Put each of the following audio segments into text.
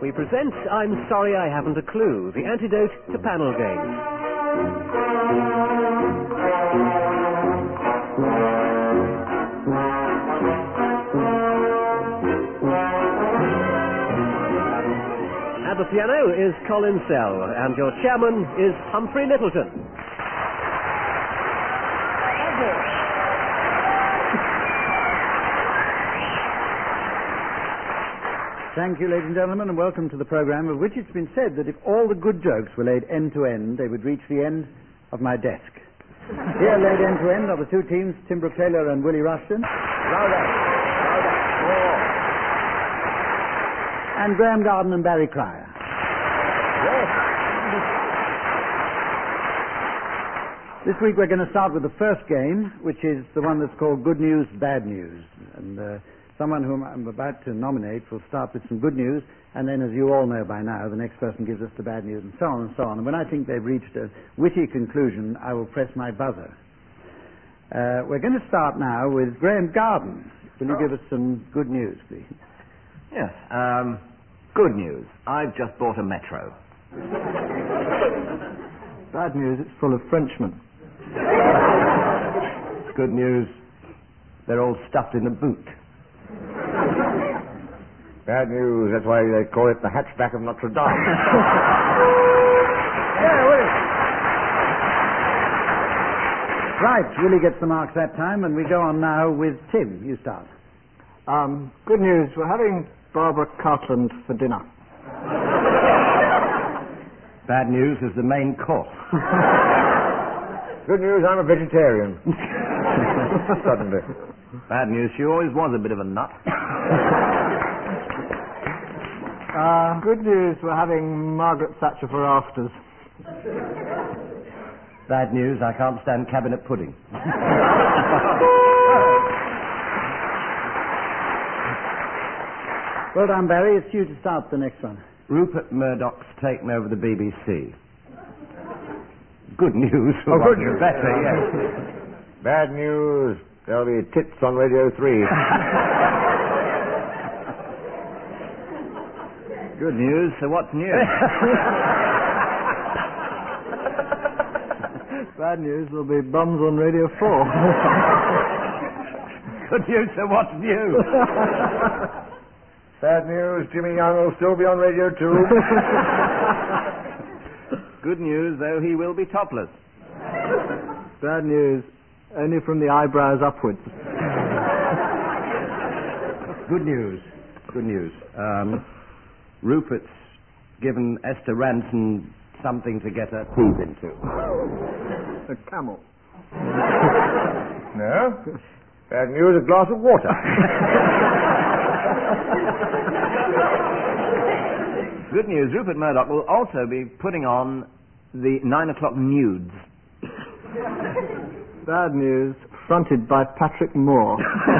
we present I'm Sorry I Haven't a Clue, the antidote to panel games. At the piano is Colin Sell, and your chairman is Humphrey Littleton. Thank you, ladies and gentlemen, and welcome to the programme, of which it's been said that if all the good jokes were laid end to end, they would reach the end of my desk. Here, laid end to end, are the two teams, Tim Brooke-Taylor and Willie Rushton. Louder. More. And Graham Garden and Barry Cryer. Yes. This week we're going to start with the first game, which is the one that's called Good News, Bad News. And someone whom I'm about to nominate will start with some good news, and then, as you all know by now, the next person gives us the bad news, and so on and so on. And when I think they've reached a witty conclusion, I will press my buzzer. We're going to start now with Graham Garden. Will you give us some good news, please? Yes. Good news. I've just bought a Metro. Bad news, it's full of Frenchmen. Good news, they're all stuffed in a boot. Bad news, that's why they call it the hatchback of Notre Dame. Right, Willie gets the marks that time, and we go on now with Tim. You start. Good news, we're having Barbara Cartland for dinner. Bad news is the main course. Good news, I'm a vegetarian. Suddenly. Bad news, she always was a bit of a nut. Good news, we're having Margaret Thatcher for afters. Bad news, I can't stand cabinet pudding. Well done, Barry. It's you to start the next one. Rupert Murdoch's taken over the BBC. Good news. Good news. Better, yes. Bad news, there'll be tits on Radio 3. Good news, so what's new? Bad news, there'll be bums on Radio 4. Good news, so what's new? Bad news, Jimmy Young will still be on Radio 2. Good news, though he will be topless. Bad news, only from the eyebrows upwards. Good news. Rupert's given Esther Ranson something to get her teeth into. A camel. No? Bad news, a glass of water. Good news, Rupert Murdoch will also be putting on the 9 o'clock nudes. Bad news, fronted by Patrick Moore.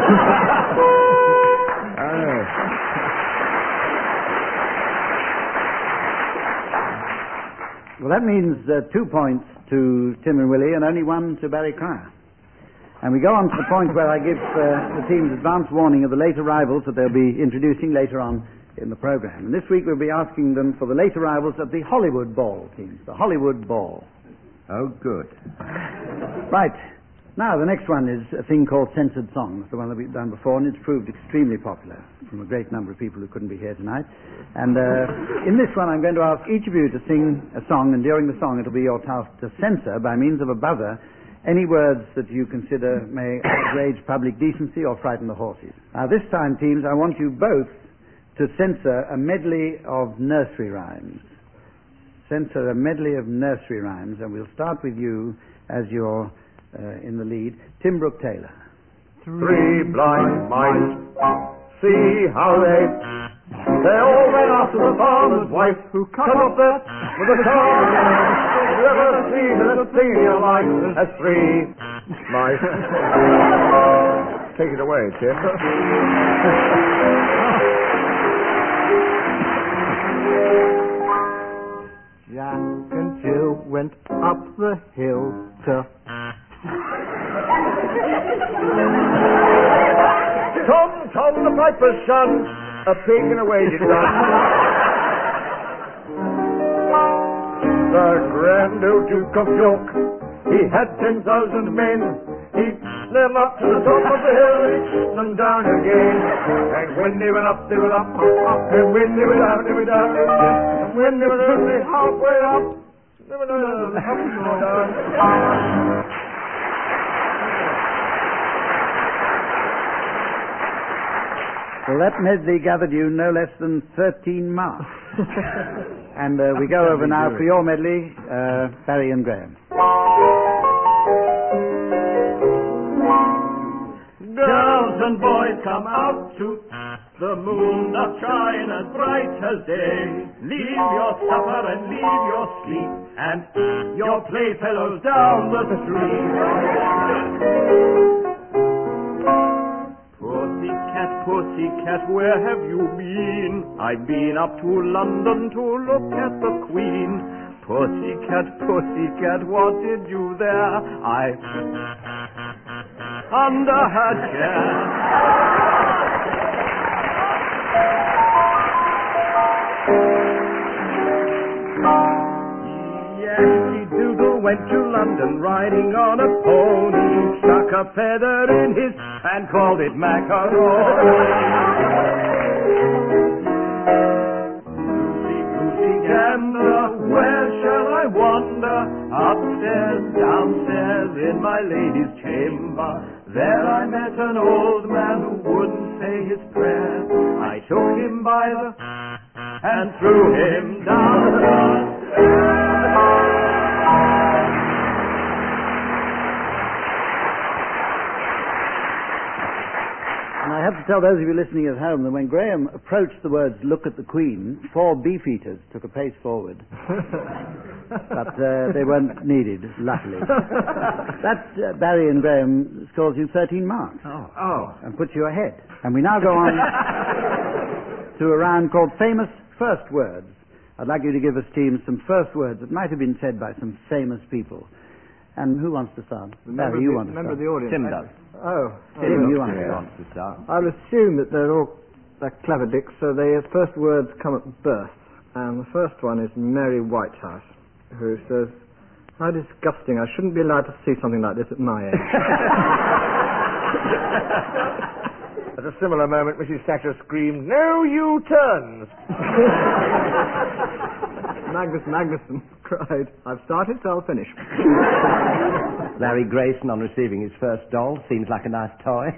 Well, that means 2 points to Tim and Willie and only 1 to Barry Cryer. And we go on to the point where I give the teams advance warning of the late arrivals that they'll be introducing later on in the programme. And this week we'll be asking them for the late arrivals at the Hollywood Ball, teams. The Hollywood Ball. Oh, good. Right. Now, the next one is a thing called Censored Songs, the one that we've done before, and it's proved extremely popular from a great number of people who couldn't be here tonight. And in this one, I'm going to ask each of you to sing a song, and during the song it'll be your task to censor, by means of a buzzer, any words that you consider may outrage public decency or frighten the horses. Now, this time, teams, I want you both to censor a medley of nursery rhymes. Censor a medley of nursery rhymes, and we'll start with you as your... in the lead, Tim Brooke-Taylor. 3 blind mice, see how they all ran after the farmer's wife, who cut off their with a car. You ever seen a thing in your life as 3 mice? Take it away, Tim. Jack and Jill went up the hill to... Tom, the piper's son, a pig and a wages done. the Grand Old Duke of York. He had 10,000 men. He them up to the top of the hill, and down again. And when they went up, they were up. And when they were down, they were down. And when they were only halfway up, they were down. Well, that medley gathered you no less than 13 marks. And we go over now for your medley, Barry and Graham. Girls and boys, come out to the moon doth shine as bright as day. Leave your supper and leave your sleep and your playfellows down the street. Pussycat, where have you been? I've been up to London to look at the Queen. Pussycat, what did you there? Under her chair. Yankee-Doodle went to London riding on a pony, stuck a feather in his and called it macaroni. Goosey gander, where shall I wander? Upstairs, downstairs, in my lady's chamber. There I met an old man who wouldn't say his prayers. I took him by the and threw him down the stairs. And I have to tell those of you listening at home that when Graham approached the words, "Look at the Queen," 4 beefeaters took a pace forward. But they weren't needed, luckily. That, Barry and Graham, scores you 13 marks. Oh. And puts you ahead. And we now go on to a round called Famous First Words. I'd like you to give us, team, some first words that might have been said by some famous people. And who wants to start? Barry, you want to start. Member of the audience. Tim does. Tim, you want to Tim start. wants to start. I'll assume that they're clever dicks, so their first words come at birth. And the first one is Mary Whitehouse, who says, "How disgusting, I shouldn't be allowed to see something like this at my age." At a similar moment, Mrs. Thatcher screamed, "No U-turns!" Magnuson cried, "I've started, so I'll finish." Larry Grayson, on receiving his first doll, seems like a nice toy.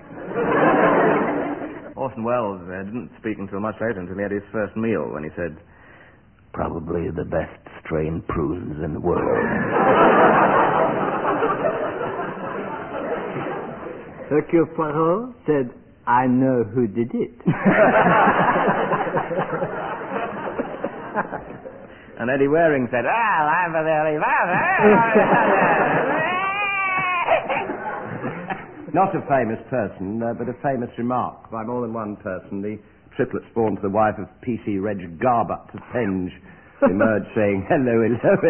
Orson Welles didn't speak until much later, until he had his first meal, when he said, Probably the best strained prunes in the world. Hercule Poirot said, "I know who did it." and Eddie Waring said, I'm very Not a famous person, but a famous remark by more than one person. The triplet spawn to the wife of P.C. Reg Garbutt of Penge emerged saying, hello.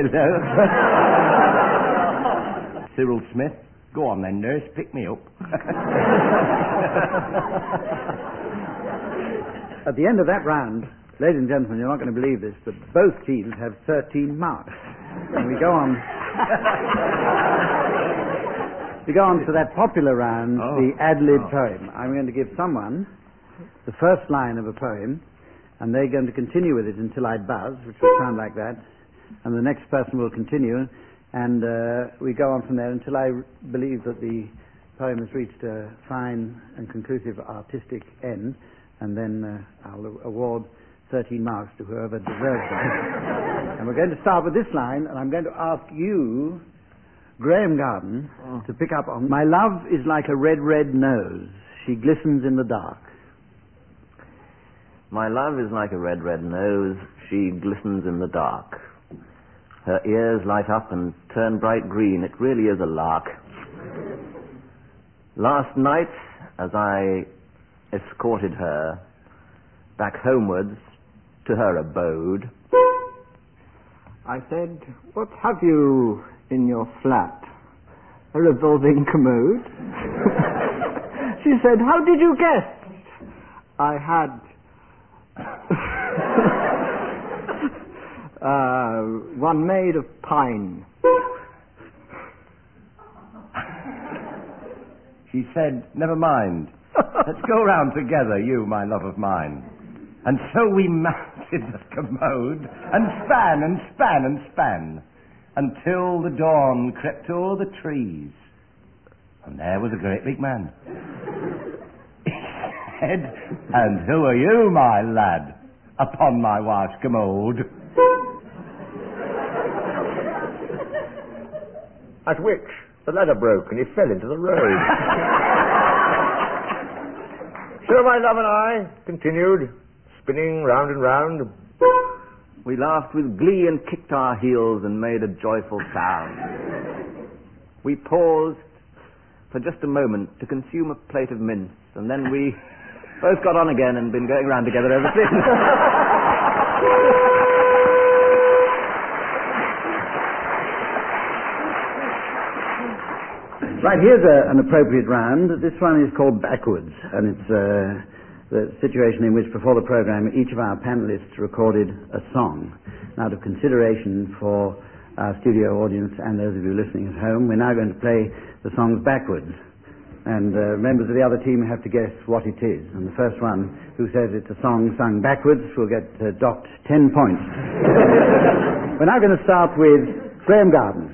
Cyril Smith, go on then, nurse, pick me up. At the end of that round, ladies and gentlemen, you're not going to believe this, but both teams have 13 marks. And we go on. We go on to that popular round, the ad-lib poem. I'm going to give someone the first line of a poem, and they're going to continue with it until I buzz, which will sound like that, and the next person will continue, and we go on from there until I believe that the poem has reached a fine and conclusive artistic end, and then I'll award 13 marks to whoever deserves them. And we're going to start with this line, and I'm going to ask you, Graham Garden, to pick up on, my love is like a red, red nose. She glistens in the dark. My love is like a red, red nose. She glistens in the dark. Her ears light up and turn bright green. It really is a lark. Last night, as I escorted her back homewards to her abode, I said, "What have you in your flat? A revolving commode?" She said, "How did you guess?" I had One made of pine. She said, never mind. Let's go round together, you, my love of mine. And so we mounted the commode and span, until the dawn crept o'er the trees. And there was a great big man. He said, and who are you, my lad, upon my wife's commode? At which the ladder broke and he fell into the road. So my love and I continued spinning round and round. We laughed with glee and kicked our heels and made a joyful sound. We paused for just a moment to consume a plate of mince, and then we both got on again and been going round together ever since. Right, here's an appropriate round. This one is called Backwards, and it's the situation in which, before the program, each of our panelists recorded a song. Out of consideration for our studio audience and those of you listening at home, we're now going to play the songs backwards. And members of the other team have to guess what it is. And the first one who says it's a song sung backwards will get docked 10 points. We're now going to start with Graham Garden.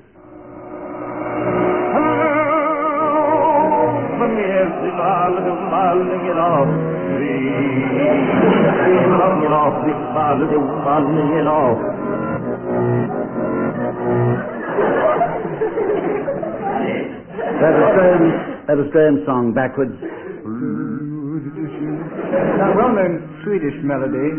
That was Graham's song, Backwards. A well-known Swedish melody.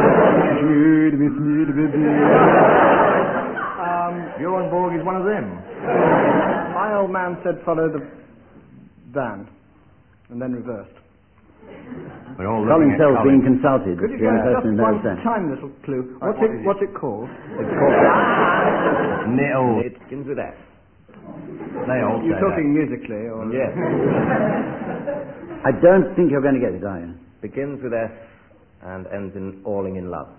Bjorn Borg is one of them. My old man said follow the van, and then reversed. We're all Colin looking at Sells Colin. being consulted. Could you The give only us person just who one knows that. tiny little clue? What's it called? It's called Nil. It begins with F. They all You're say talking musically, or Yes. I don't think you're going to get it, are you? Begins with F and ends in Alling in Love.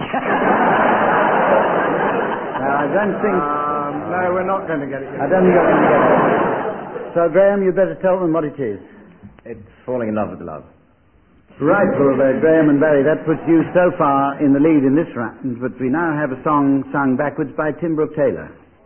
No, I don't think... no, we're not going to get it. I don't think you're going to get it. So, Graham, you'd better tell them what it is. It's Falling in Love with Love. Right, well, Graham and Barry, that puts you so far in the lead in this round, but we now have a song sung backwards by Tim Brooke Taylor.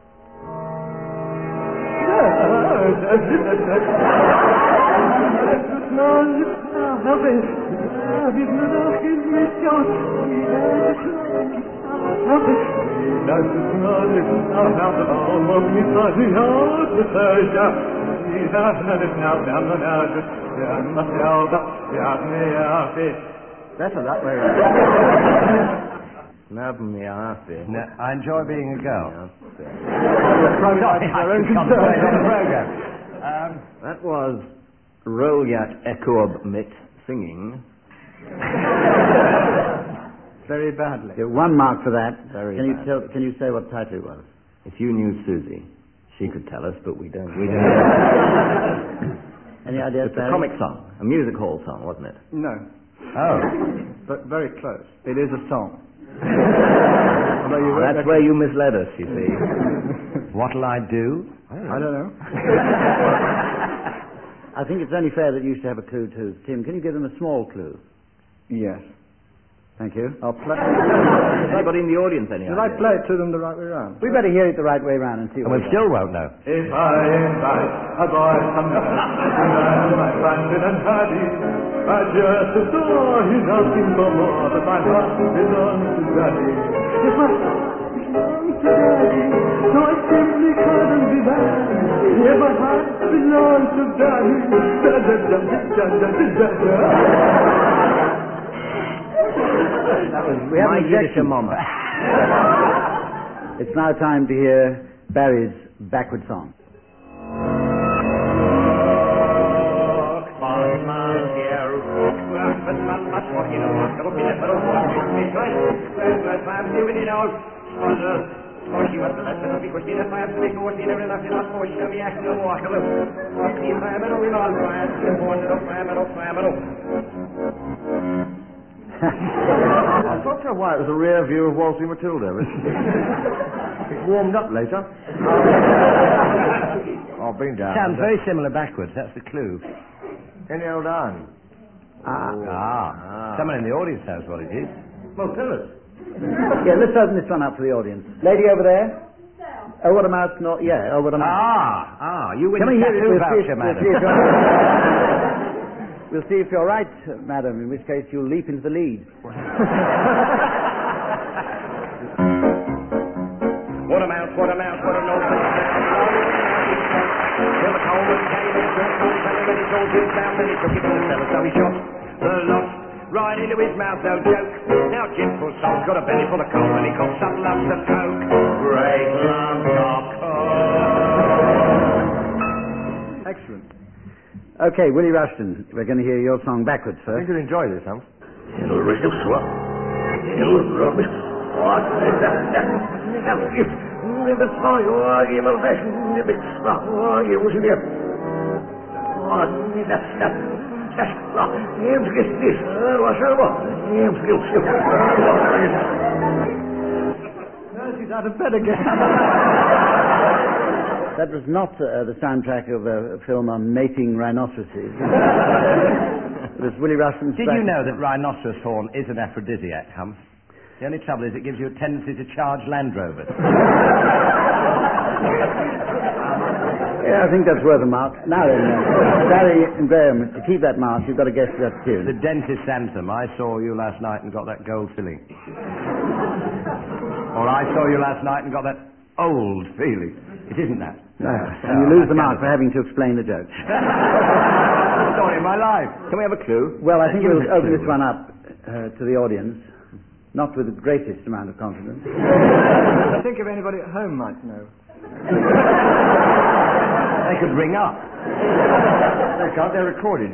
Better that way around. No, I enjoy being a girl. That was Roljat Ekob Mitt singing. Very badly. Yeah, 1 mark for that. Very Can you bad. can you say what title it was? If you knew Susie, she could tell us, but we don't. Any ideas, It's a Barry? comic song, a music hall song, wasn't it? No, Oh. but very close. It is a song. That's where you misled us, you see. What'll I do? I don't know. I think it's only fair that you should have a clue too. Tim, can you give them a small clue? Yes. Thank you. I'll play. Anybody in the audience any Should I idea? play it to them the right way round? We better hear it the right way round and see And what we we still won't know. If I invite a boy from my Brandon and Paddy, I just adore his asking for more, but my heart belongs to Daddy. If my heart belongs to Daddy, so I simply couldn't be bad. If my heart belongs to Daddy, da da da da da da da. We have My an Yiddish objection. mama. It's now time to hear Barry's backward song. I thought for a while it was a rear view of Waltzing Matilda. It's warmed up later. I've been down. Sounds very similar backwards. That's the clue. Any old iron. Someone in the audience knows what it is. Well, tell us. Yeah, let's open this one up for the audience. Lady over there. Oh, what a mouse, not... Yeah, oh, what a mouse. You win Come the in here, tattoo voucher, madam. We'll see if you're right, madam, in which case you'll leap into the lead. What a mouse, what a mouse, what a naughty Till the Coleman came in, took off, and then he told his mouth, and he took it to the cellar, so he shot the lot right into his mouth, no joke. Now Jim Fussell's got a belly full of coal, and he coughs up lumps of coke. Great lumps of coke. Excellent. Okay, Willie Rushton, we're going to hear your song backwards I think first. you'll enjoy this, Hump. She's out of bed again. That was not the soundtrack of a film on mating rhinoceroses. It was Willie Rushton's... Did you know that rhinoceros horn is an aphrodisiac, Hump? The only trouble is it gives you a tendency to charge Land Rovers. Yeah, I think that's worth a mark. Now then, Barry and Graham, to keep that mark, you've got to guess that tune. The dentist's anthem. I saw you last night and got that gold filling. Or I saw you last night and got that old feeling. It isn't that. No. And you lose the mark for having to explain the joke. Story of my life. Can we have a clue? Well, I think Give we'll us a open clue. this one up to the audience, not with the greatest amount of confidence. I think if anybody at home might know. They could ring up. They can't, they're recorded.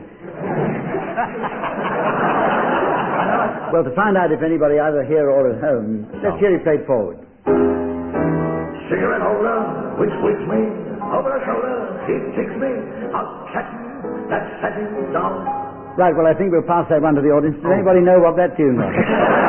Well, to find out if anybody either here or at home, let's hear it played forward. Cigarette holder, which whips me, over the shoulder, he kicks me, I'll catch that setting down. Right, well, I think we'll pass that one to the audience. Does anybody know what that tune was?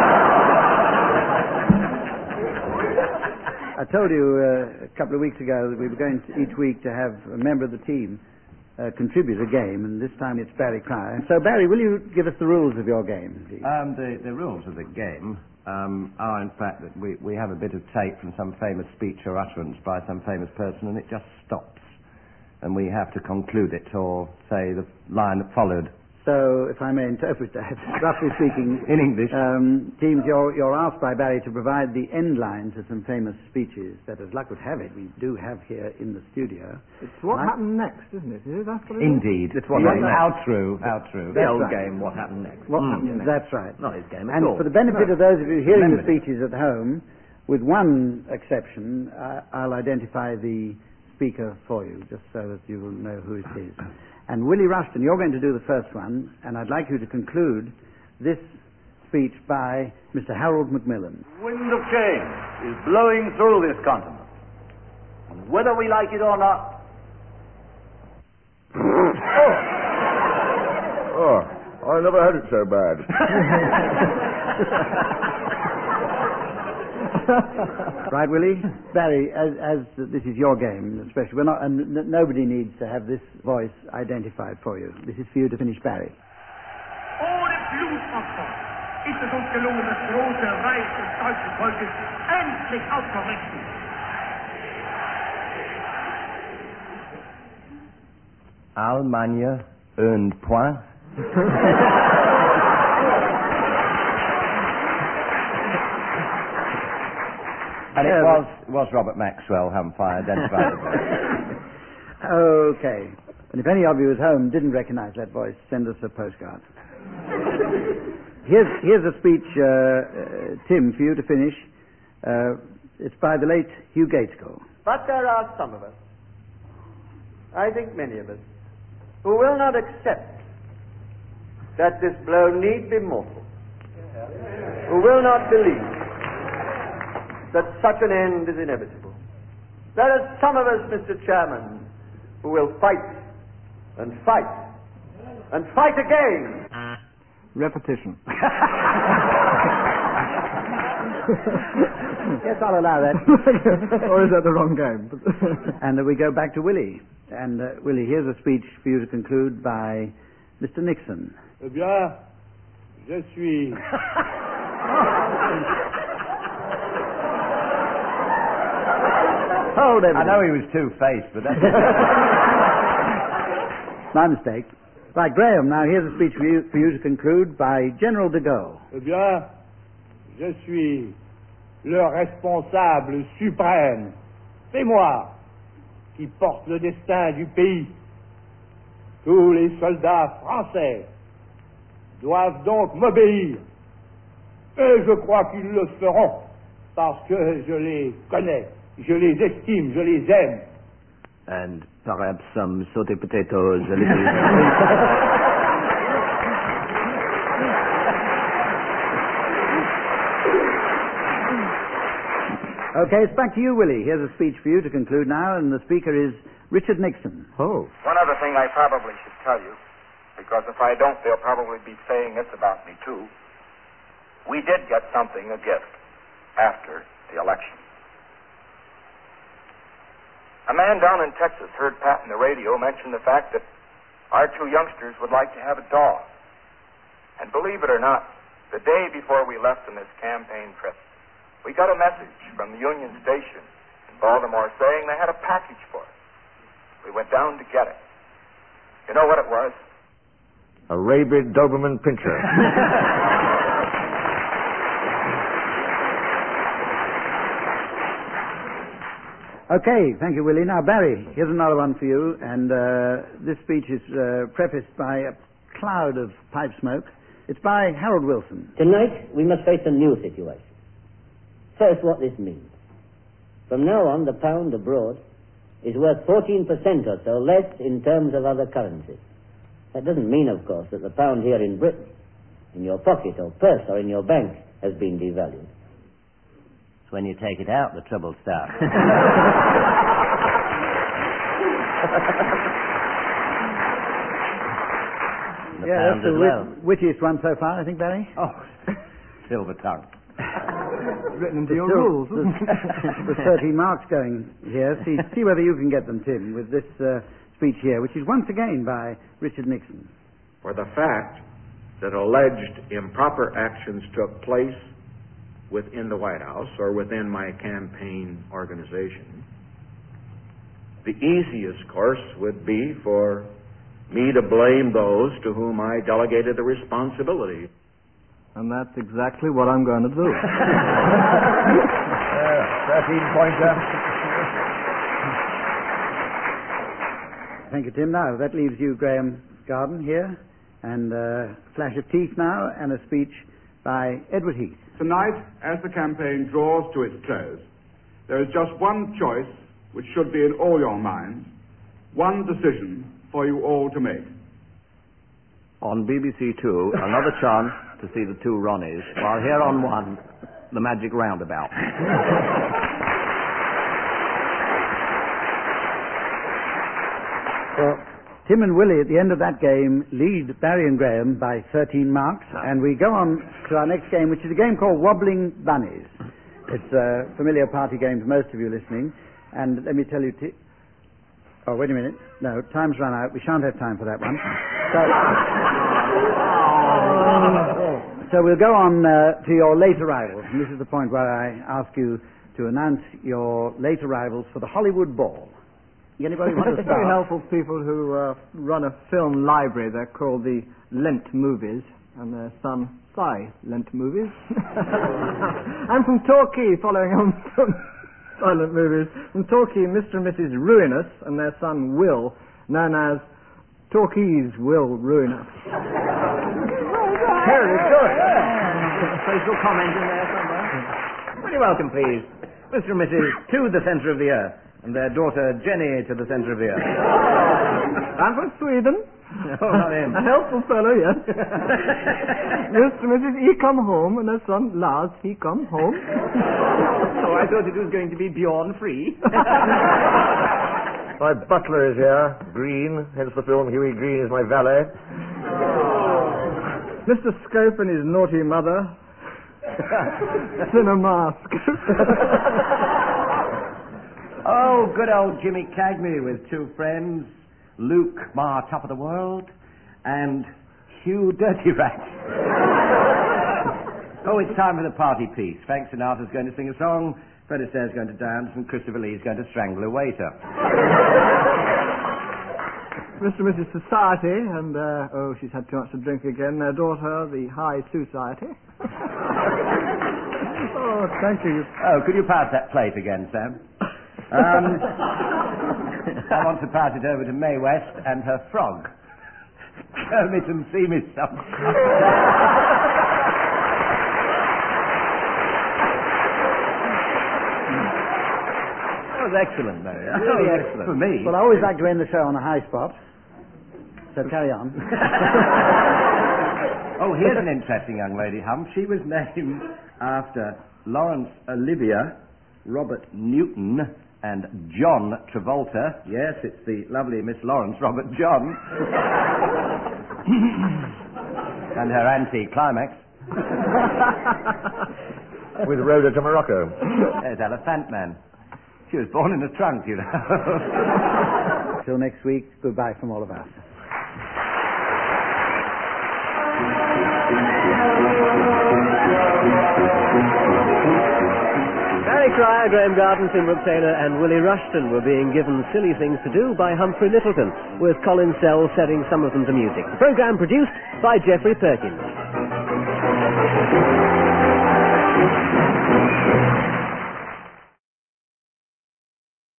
I told you a couple of weeks ago that we were going to, each week to have a member of the team contribute a game, and this time it's Barry Cryer. So, Barry, will you give us the rules of your game, please? The rules of the game are, in fact, that we have a bit of tape from some famous speech or utterance by some famous person, and it just stops. And we have to conclude it, or say the line that followed. So, if I may interpret that, roughly speaking, In English. teams, you're asked by Barry to provide the end line to some famous speeches that, as luck would have it, we do have here in the studio. It's what Right. happened next, isn't it? Is that what it is? Indeed. It's what Yes, happened how true. The That's old right. game, what happened next? What happened next? That's right. Not his game at And all. for the benefit of those of you hearing the Remember it. speeches at home, with one exception, I'll identify the speaker for you, just so that you will know who it is. And Willie Rushton, you're going to do the first one, and I'd like you to conclude this speech by Mr. Harold Macmillan. Wind of change is blowing through this continent. And whether we like it or not, Oh, I never had it so bad. Right, Willie? Barry, as this is your game, especially, we're not, and nobody needs to have this voice identified for you. This is for you to finish, Barry. Ohne Blutopfer ist es uns gelungen, das große Reich des deutschen Volkes endlich aufzurichten. Allemagne un point. And it was Robert Maxwell, haven't I identified it? Okay. And if any of you at home didn't recognize that voice, send us a postcard. Here's a speech, Tim, for you to finish. It's by the late Hugh Gaitskell. But there are some of us, I think many of us, who will not accept that this blow need be mortal, who will not believe that such an end is inevitable. There are some of us, Mr. Chairman, who will fight and fight and fight again. Repetition. Yes, I'll allow that. Or is that the wrong game? And we go back to Willie. And Willie, here's a speech for you to conclude by Mr. Nixon. Eh bien, je suis... Hold everything. I know he was two-faced, but that's... My mistake. Right, Graham, now here's a speech for you to conclude by General de Gaulle. Eh bien, je suis le responsable suprême. C'est moi qui porte le destin du pays. Tous les soldats français doivent donc m'obéir. Et je crois qu'ils le feront, parce que je les connais, je les estime, je les aime. And perhaps some sauté potatoes, a little... Okay, it's back to you, Willie. Here's a speech for you to conclude now, and the speaker is Richard Nixon. Oh. One other thing I probably should tell you, because if I don't, they'll probably be saying this about me, too. We did get something, a gift, after the election. A man down in Texas heard Pat in the radio mention the fact that our two youngsters would like to have a dog. And believe it or not, the day before we left on this campaign trip, we got a message from the Union Station in Baltimore saying they had a package for us. We went down to get it. You know what it was? A rabid Doberman Pinscher. Okay, thank you, Willie. Now, Barry, here's another one for you, and this speech is prefaced by a cloud of pipe smoke. It's by Harold Wilson. Tonight, we must face a new situation. First, what this means. From now on, the pound abroad is worth 14% or so less in terms of other currencies. That doesn't mean, of course, that the pound here in Britain, in your pocket or purse or in your bank, has been devalued. It's when you take it out the trouble starts. Yeah, that's the wittiest one so far, I think, Barry. Oh, silver tongue. Written into your rules. There's 13 marks going here. See whether you can get them, Tim, with this speech here, which is once again by Richard Nixon. For the fact that alleged improper actions took place within the White House or within my campaign organization, the easiest course would be for me to blame those to whom I delegated the responsibility. And that's exactly what I'm going to do. 13-pointer. Thank you, Tim. Now, that leaves you, Graham Garden, here, and a flash of teeth now, and a speech by Edward Heath. Tonight, as the campaign draws to its close, there is just one choice which should be in all your minds, one decision for you all to make. On BBC Two, another chance to see the two Ronnies, while here on One, the Magic Roundabout. Well, Tim and Willie at the end of that game lead Barry and Graham by 13 marks, and we go on to our next game, which is a game called Wobbling Bunnies. It's a familiar party game to most of you listening, and let me tell you... Oh, wait a minute. No, time's run out. We shan't have time for that one. So we'll go on to your late arrivals, and this is the point where I ask you to announce your late arrivals for the Hollywood Ball. Anybody want to It's very start? helpful people who run a film library. They're called the Lent Movies, and their son Cy Lent Movies. I'm from Torquay, following on from silent movies. From Torquay, Mr. and Mrs. Ruinous, and their son Will, known as Torquay's Will Ruinous. Very good. Social comment in there somewhere. Very welcome, please. Mr. and Mrs. to the centre of the earth, and their daughter Jenny to the centre of the earth. I'm from Sweden. Oh, not him. A helpful fellow, yes. Mr. and Mrs. He come home, and their son Lars, he come home. Oh, I thought it was going to be Bjorn Free. My butler is here, Green, hence the film Huey Green is my valet. Mr. Scope and his naughty mother. Cinemask. Oh, good old Jimmy Cagney with two friends, Luke, Ma, Top of the World, and Hugh Dirty Rat. Oh, it's time for the party piece. Frank Sinatra's going to sing a song, Fred Astaire's going to dance, and Christopher Lee's going to strangle a waiter. Mr. and Mrs. Society, and, she's had too much to drink again, their daughter, the High Society. Oh, thank you. Oh, could you pass that plate again, Sam? I want to pass it over to Mae West and her frog. Kermit and Seamus. That was excellent, Mary. Really excellent. For me. Well, I always like to end the show on a high spot. So carry on. Oh, here's an interesting young lady, Hum. She was named after Laurence Olivier, Robert Newton, and John Travolta. Yes, it's the lovely Miss Lawrence Robert John. And her anti-climax. With Rhoda to Morocco. There's Elephant Man. She was born in a trunk, you know. Till next week, goodbye from all of us. Harry Cryer, Graham Garden, Tim Brooke Taylor and Willie Rushton were being given silly things to do by Humphrey Lyttelton, with Colin Sells setting some of them to music. The programme produced by Geoffrey Perkins.